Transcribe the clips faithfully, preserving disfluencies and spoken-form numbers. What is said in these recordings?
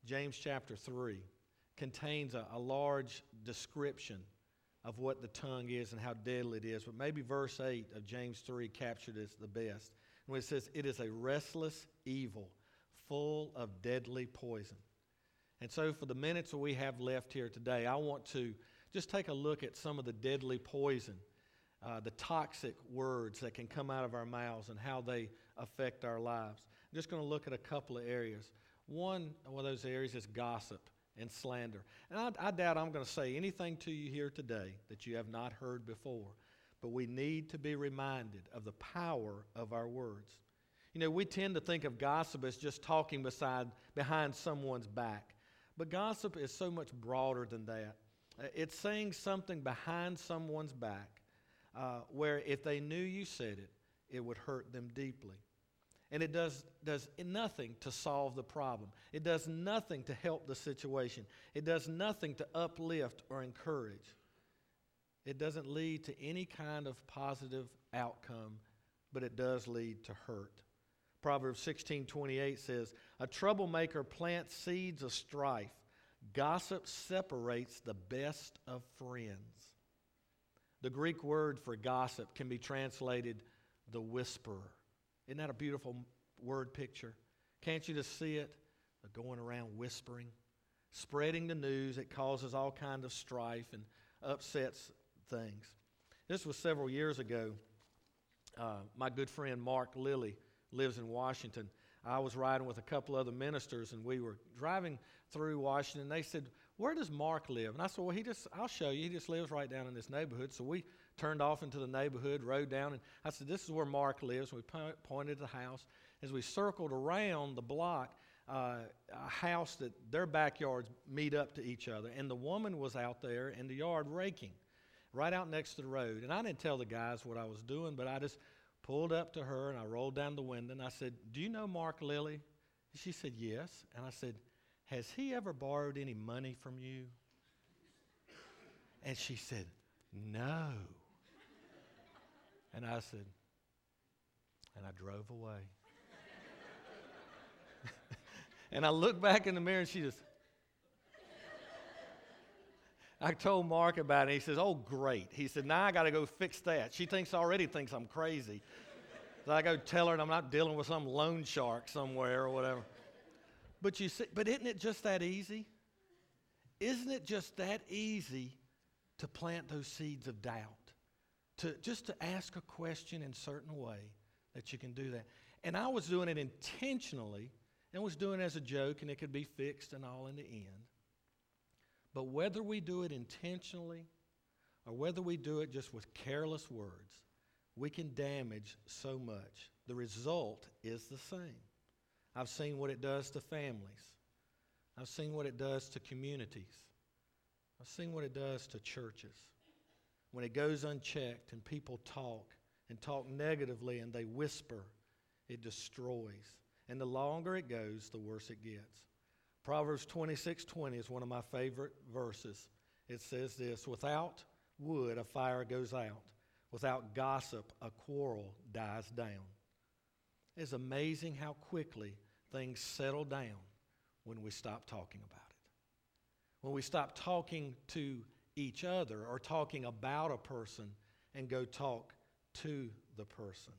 James chapter three, contains a, a large description of what the tongue is and how deadly it is. But maybe verse eight of James three captured it the best. When it says, it is a restless evil, full of deadly poison. And so for the minutes that we have left here today, I want to just take a look at some of the deadly poison, uh, the toxic words that can come out of our mouths and how they affect our lives. I'm just going to look at a couple of areas. One of those areas is gossip and slander. And I, I doubt I'm going to say anything to you here today that you have not heard before. But we need to be reminded of the power of our words. You know, we tend to think of gossip as just talking beside, behind someone's back. But gossip is so much broader than that. It's saying something behind someone's back uh, where if they knew you said it, it would hurt them deeply. And it does, does nothing to solve the problem. It does nothing to help the situation. It does nothing to uplift or encourage. It doesn't lead to any kind of positive outcome, but it does lead to hurt. Proverbs sixteen twenty-eight says, a troublemaker plants seeds of strife. Gossip separates the best of friends. The Greek word for gossip can be translated the whisperer. Isn't that a beautiful word picture? Can't you just see it? They're going around whispering, spreading the news. It causes all kinds of strife and upsets things. This was several years ago. Uh, my good friend Mark Lilly lives in Washington. I was riding with a couple other ministers, and we were driving through Washington. They said, where does Mark live? And I said, well, he just, I'll show you. He just lives right down in this neighborhood. So we turned off into the neighborhood, rode down, and I said, this is where Mark lives. We po- pointed to the house. As we circled around the block, uh, a house that their backyards meet up to each other, and the woman was out there in the yard raking, right out next to the road. And I didn't tell the guys what I was doing, but I just pulled up to her, and I rolled down the window, and I said, do you know Mark Lilly? She said, yes. And I said, has he ever borrowed any money from you? And she said, no. And I said, and I drove away. And I looked back in the mirror, and she just, I told Mark about it. He says, oh, great. He said, now I got to go fix that. She thinks already thinks I'm crazy. So I go tell her I'm not dealing with some loan shark somewhere or whatever. But you see, but isn't it just that easy? Isn't it just that easy to plant those seeds of doubt? To just to ask a question in a certain way that you can do that. And I was doing it intentionally and was doing it as a joke, and it could be fixed and all in the end. But whether we do it intentionally or whether we do it just with careless words, we can damage so much. The result is the same. I've seen what it does to families. I've seen what it does to communities. I've seen what it does to churches. When it goes unchecked and people talk and talk negatively and they whisper, it destroys. And the longer it goes, the worse it gets. Proverbs twenty-six twenty is one of my favorite verses. It says this, without wood a fire goes out. Without gossip a quarrel dies down. It's amazing how quickly things settle down when we stop talking about it. When we stop talking to each other or talking about a person and go talk to the person.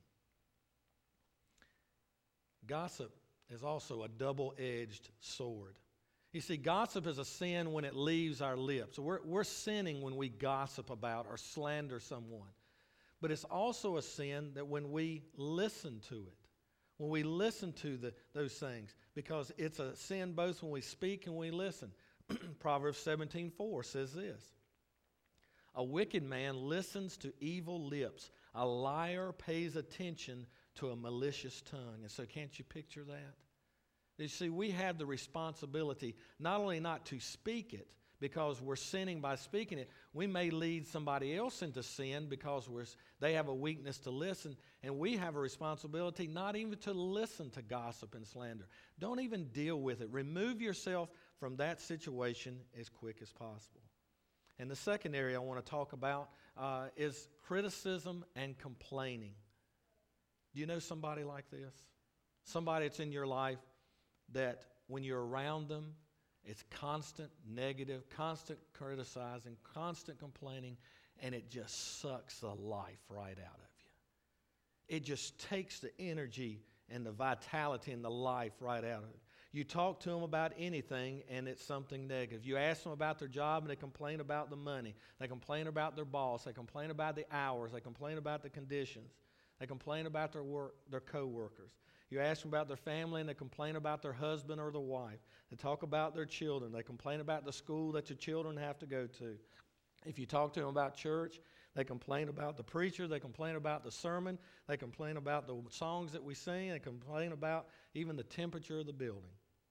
Gossip is also a double-edged sword. You see, gossip is a sin when it leaves our lips. We're, we're sinning when we gossip about or slander someone. But it's also a sin that when we listen to it, when we listen to the, those things, because it's a sin both when we speak and we listen. Proverbs seventeen four says this, a wicked man listens to evil lips. A liar pays attention to a malicious tongue. And so can't you picture that? You see, we have the responsibility not only not to speak it, because we're sinning by speaking it. We may lead somebody else into sin because we're, they have a weakness to listen, and we have a responsibility not even to listen to gossip and slander. Don't even deal with it. Remove yourself from that situation as quick as possible. And the second area I want to talk about uh, is criticism and complaining. Do you know somebody like this? Somebody that's in your life that when you're around them, It's constant negative, constant criticizing, constant complaining, and it just sucks the life right out of you. It just takes the energy and the vitality and the life right out of it. You talk to them about anything, and it's something negative. You ask them about their job, and they complain about the money. They complain about their boss. They complain about the hours. They complain about the conditions. They complain about their work, their co-workers. You ask them about their family, and they complain about their husband or their wife. They talk about their children. They complain about the school that your children have to go to. If you talk to them about church, they complain about the preacher. They complain about the sermon. They complain about the songs that we sing. They complain about even the temperature of the building.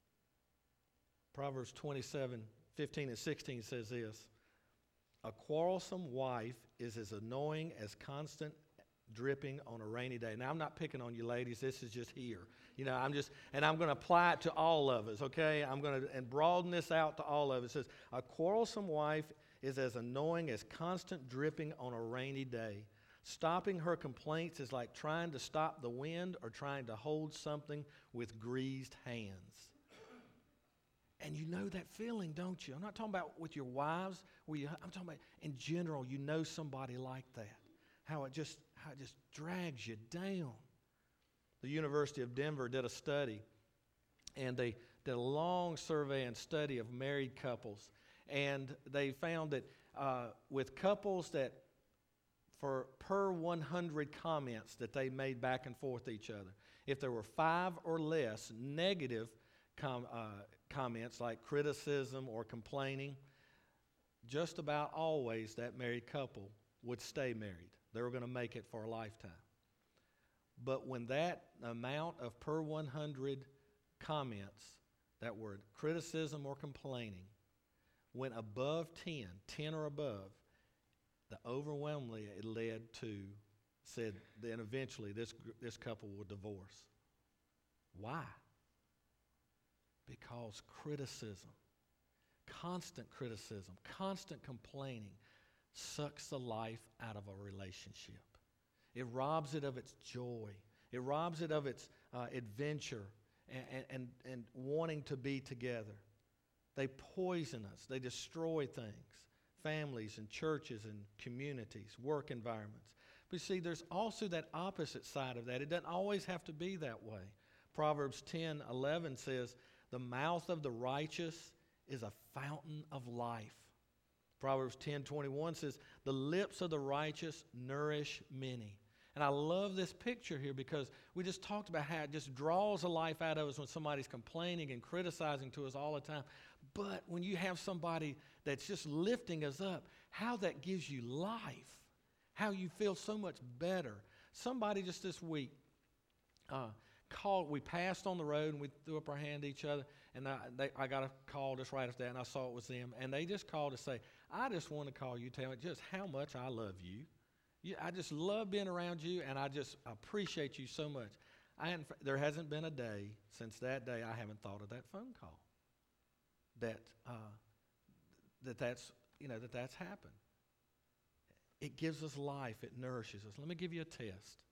Proverbs twenty-seven, fifteen and sixteen says this: a quarrelsome wife is as annoying as constant dripping on a rainy day. Now, I'm not picking on you ladies. This is just here. You know, I'm just, and I'm going to apply it to all of us, okay? I'm going to and broaden this out to all of us. It says, a quarrelsome wife is as annoying as constant dripping on a rainy day. Stopping her complaints is like trying to stop the wind or trying to hold something with greased hands. And you know that feeling, don't you? I'm not talking about with your wives. Where you, I'm talking about in general, you know somebody like that. How it just how it just drags you down. The University of Denver did a study, and they did a long survey and study of married couples. And they found that uh, with couples that, for per one hundred comments that they made back and forth to each other, if there were five or less negative com, uh, comments like criticism or complaining, just about always that married couple would stay married. They were going to make it for a lifetime. But when that amount of per one hundred comments that were criticism or complaining went above ten, ten or above, the overwhelmingly it led to, said then eventually this, this couple would divorce. Why? Because criticism, constant criticism, constant complaining sucks the life out of a relationship. It robs it of its joy. It robs it of its uh, adventure and, and, and wanting to be together. They poison us. They destroy things, families and churches and communities, work environments. But see, there's also that opposite side of that. It doesn't always have to be that way. Proverbs ten eleven says, the mouth of the righteous is a fountain of life. Proverbs ten twenty-one says, the lips of the righteous nourish many. And I love this picture here because we just talked about how it just draws a life out of us when somebody's complaining and criticizing to us all the time. But when you have somebody that's just lifting us up, how that gives you life, how you feel so much better. Somebody just this week uh, called, we passed on the road and we threw up our hand to each other, and I, they, I got a call just right after that, and I saw it was them, and they just called to say, I just want to call you, tell me just how much I love you. you. I just love being around you, and I just appreciate you so much. I hadn't, there hasn't been a day since that day I haven't thought of that phone call. That uh, that that's you know that that's happened. It gives us life. It nourishes us. Let me give you a test.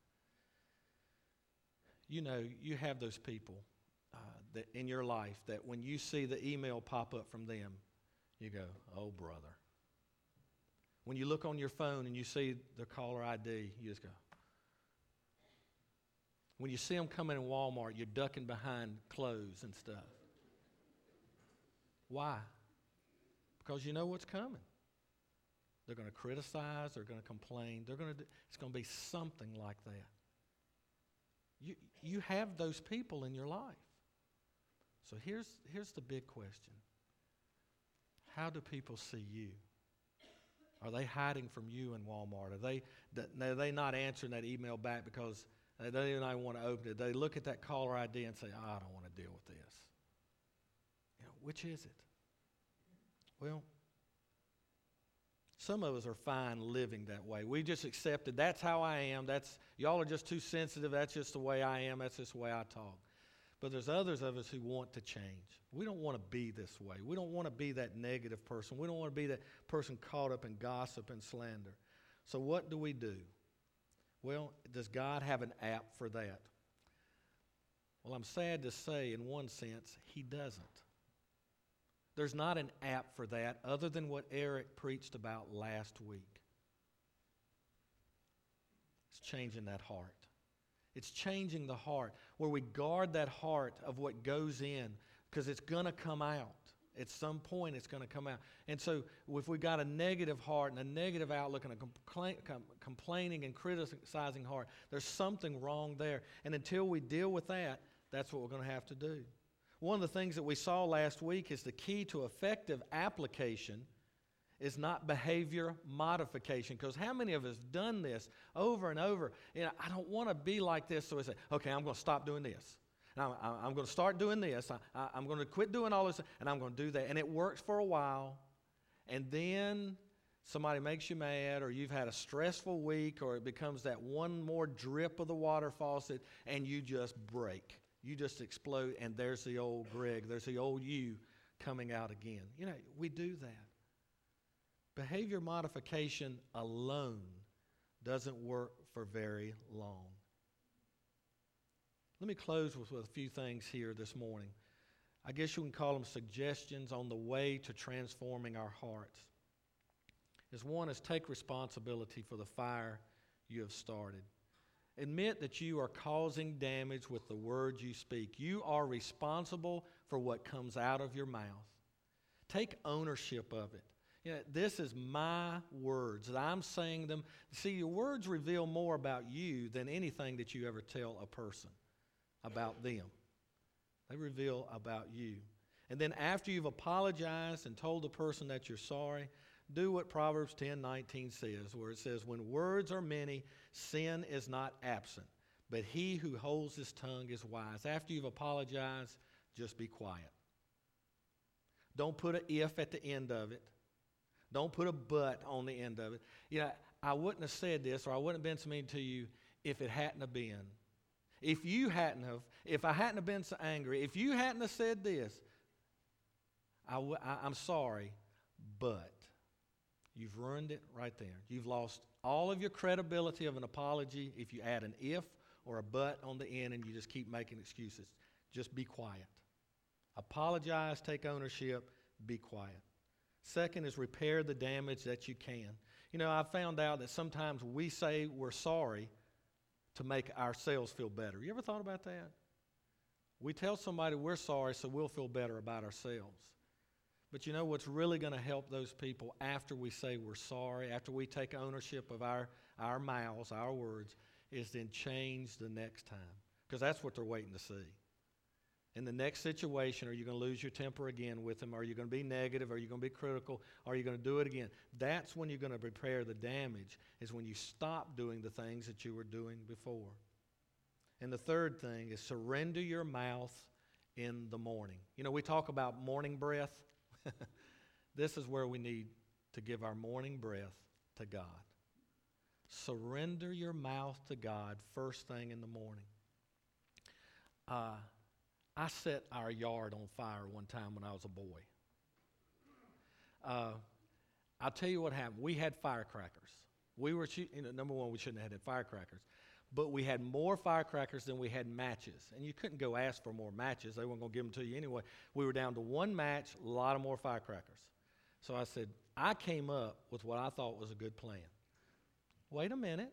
You know, you have those people uh, that in your life that when you see the email pop up from them, you go, "Oh, brother." When you look on your phone and you see their caller I D, you just go. When you see them coming in Walmart, you're ducking behind clothes and stuff. Why? Because you know what's coming. They're going to criticize. They're going to complain. They're going to. Do, it's going to be something like that. You you have those people in your life. So here's here's the big question. How do people see you? Are they hiding from you in Walmart? Are they are they not answering that email back because they don't even want to open it? They look at that caller I D and say, oh, I don't want to deal with this. You know, which is it? Well, some of us are fine living that way. We just accepted that's how I am. That's y'all are just too sensitive. That's just the way I am. That's just the way I talk. But there's others of us who want to change. We don't want to be this way. We don't want to be that negative person. We don't want to be that person caught up in gossip and slander. So what do we do? Well, does God have an app for that? Well, I'm sad to say, in one sense, He doesn't. There's not an app for that other than what Eric preached about last week. It's changing that heart. It's changing the heart where we guard that heart of what goes in because it's going to come out. At some point, it's going to come out. And so if we've got a negative heart and a negative outlook and a compla- com- complaining and criticizing heart, there's something wrong there. And until we deal with that, that's what we're going to have to do. One of the things that we saw last week is the key to effective application is not behavior modification. Because how many of us have done this over and over? You know, I don't want to be like this, so we say, okay, I'm going to stop doing this. I'm, I'm going to start doing this. I, I'm going to quit doing all this, and I'm going to do that. And it works for a while, and then somebody makes you mad, or you've had a stressful week, or it becomes that one more drip of the water faucet, and you just break. You just explode, and there's the old Greg. There's the old you coming out again. You know, we do that. Behavior modification alone doesn't work for very long. Let me close with, with a few things here this morning. I guess you can call them suggestions on the way to transforming our hearts. As one is take responsibility for the fire you have started. Admit that you are causing damage with the words you speak. You are responsible for what comes out of your mouth. Take ownership of it. You know, this is my words, that I'm saying them. See, your words reveal more about you than anything that you ever tell a person about them. They reveal about you. And then after you've apologized and told the person that you're sorry, do what Proverbs ten nineteen says, where it says, when words are many, sin is not absent, but he who holds his tongue is wise. After you've apologized, just be quiet. Don't put an if at the end of it. Don't put a but on the end of it. You know, I wouldn't have said this, or I wouldn't have been so mean to you if it hadn't have been. If you hadn't have, if I hadn't have been so angry, if you hadn't have said this, I w- I, I'm sorry, but you've ruined it right there. You've lost all of your credibility of an apology if you add an if or a but on the end and you just keep making excuses. Just be quiet. Apologize, take ownership, be quiet. Second is repair the damage that you can. You know, I found out that sometimes we say we're sorry to make ourselves feel better. You ever thought about that? We tell somebody we're sorry so we'll feel better about ourselves. But you know what's really going to help those people after we say we're sorry, after we take ownership of our, our mouths, our words, is then change the next time. Because that's what they're waiting to see. In the next situation, are you going to lose your temper again with them? Are you going to be negative? Are you going to be critical? Are you going to do it again? That's when you're going to repair the damage, is when you stop doing the things that you were doing before. And the third thing is surrender your mouth in the morning. You know, we talk about morning breath. This is where we need to give our morning breath to God. Surrender your mouth to God first thing in the morning. Uh, I set our yard on fire one time when I was a boy. Uh, I'll tell you what happened. We had firecrackers. We were, you know, number one, we shouldn't have had firecrackers. But we had more firecrackers than we had matches. And you couldn't go ask for more matches. They weren't going to give them to you anyway. We were down to one match, a lot of more firecrackers. So I said, I came up with what I thought was a good plan. Wait a minute.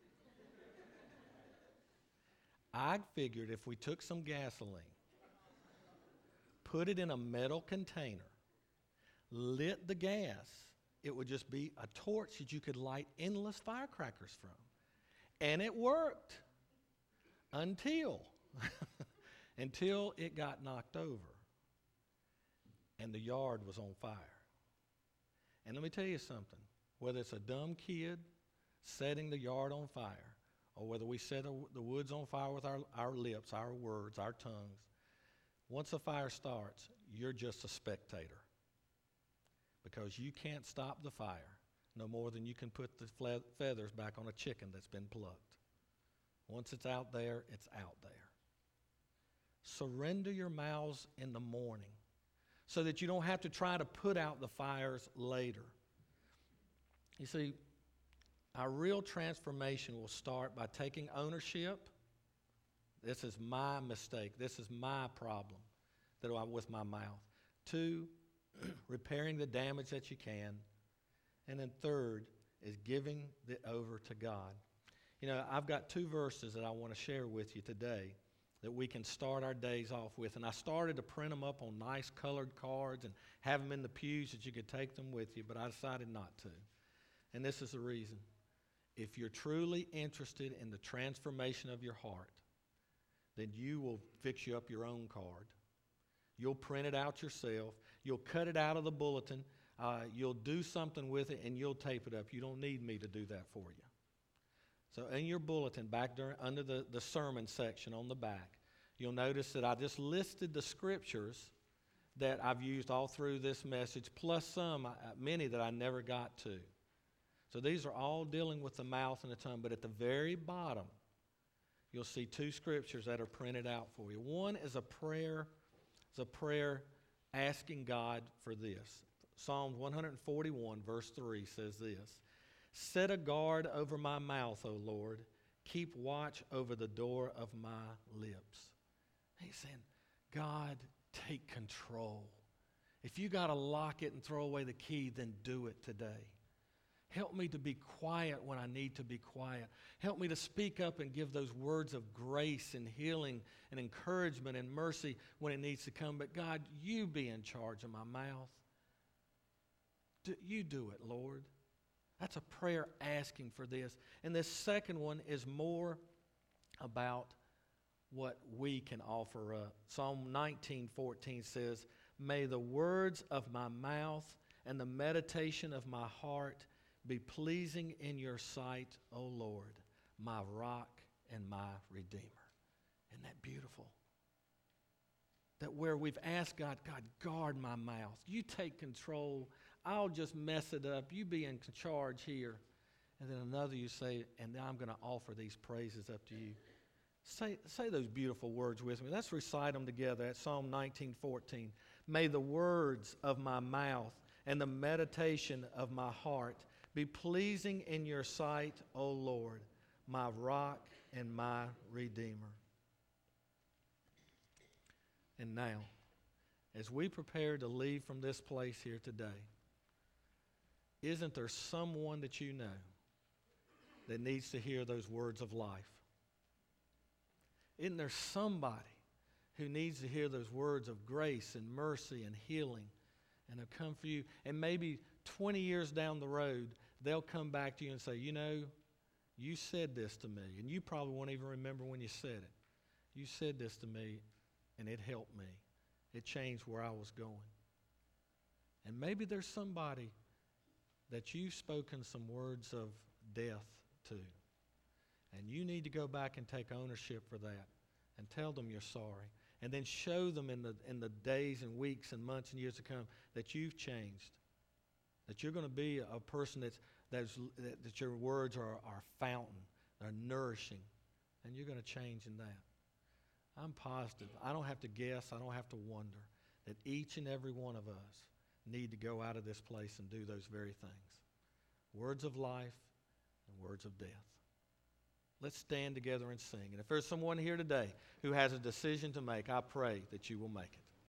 I figured if we took some gasoline, put it in a metal container, lit the gas, it would just be a torch that you could light endless firecrackers from. And it worked until, until it got knocked over and the yard was on fire. And let me tell you something, whether it's a dumb kid setting the yard on fire or whether we set a, the woods on fire with our, our lips, our words, our tongues, once a fire starts, you're just a spectator because you can't stop the fire. No more than you can put the fle- feathers back on a chicken that's been plucked. Once it's out there, it's out there. Surrender your mouths in the morning so that you don't have to try to put out the fires later. You see, our real transformation will start by taking ownership. This is my mistake. This is my problem that I with my mouth. Two, repairing the damage that you can. And then third is giving it over to God. You know, I've got two verses that I want to share with you today that we can start our days off with. And I started to print them up on nice colored cards and have them in the pews that you could take them with you, but I decided not to. And this is the reason. If you're truly interested in the transformation of your heart, then you will fix you up your own card. You'll print it out yourself. You'll cut it out of the bulletin. Uh, you'll do something with it, and you'll tape it up. You don't need me to do that for you. So in your bulletin, back there under the, the sermon section on the back, you'll notice that I just listed the scriptures that I've used all through this message, plus some, uh, many that I never got to. So these are all dealing with the mouth and the tongue, but at the very bottom, you'll see two scriptures that are printed out for you. One is a prayer, is a prayer asking God for this. Psalm one forty-one, verse three says this: "Set a guard over my mouth, O Lord. Keep watch over the door of my lips." He's saying, God, take control. If you got to lock it and throw away the key, then do it today. Help me to be quiet when I need to be quiet. Help me to speak up and give those words of grace and healing and encouragement and mercy when it needs to come. But God, you be in charge of my mouth. Do, you do it, Lord. That's a prayer asking for this. And this second one is more about what we can offer up. Psalm nineteen fourteen says, "May the words of my mouth and the meditation of my heart be pleasing in your sight, O Lord, my rock and my redeemer." Isn't that beautiful? That where we've asked God, God, guard my mouth. You take control. I'll just mess it up. You be in charge here. And then another you say, and then I'm going to offer these praises up to you. Say, say those beautiful words with me. Let's recite them together at Psalm nineteen fourteen. "May the words of my mouth and the meditation of my heart be pleasing in your sight, O Lord, my rock and my redeemer." And now, as we prepare to leave from this place here today, isn't there someone that you know that needs to hear those words of life? Isn't there somebody who needs to hear those words of grace and mercy and healing and have come for you? And maybe twenty years down the road, they'll come back to you and say, you know, you said this to me. And you probably won't even remember when you said it. You said this to me, and it helped me. It changed where I was going. And maybe there's somebody that you've spoken some words of death to. And you need to go back and take ownership for that and tell them you're sorry. And then show them in the, in the days and weeks and months and years to come that you've changed. That you're going to be a person that's, that's, that, that your words are, are fountain, are nourishing. And you're going to change in that. I'm positive. I don't have to guess. I don't have to wonder that each and every one of us need to go out of this place and do those very things. Words of life and words of death. Let's stand together and sing. And if there's someone here today who has a decision to make, I pray that you will make it.